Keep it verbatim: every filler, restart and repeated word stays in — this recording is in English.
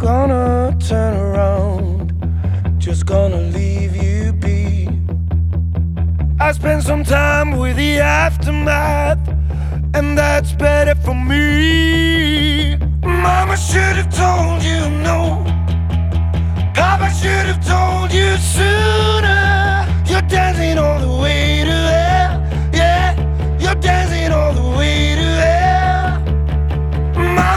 gonna turn around, just gonna leave you be. I spent some time with the aftermath, and that's better for me. Mama should have told you no, Papa should have told you sooner.